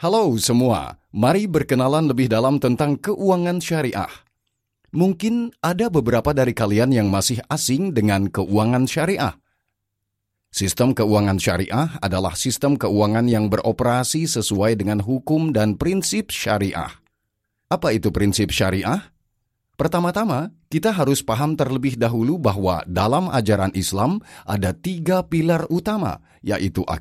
Halo semua, mari berkenalan lebih dalam tentang keuangan syariah. Mungkin ada beberapa dari kalian yang masih asing dengan keuangan syariah. Sistem keuangan syariah adalah sistem keuangan yang beroperasi sesuai dengan hukum dan prinsip syariah. Apa itu prinsip syariah? Pertama-tama, kita harus paham terlebih dahulu bahwa dalam ajaran Islam ada 3 pilar utama, yaitu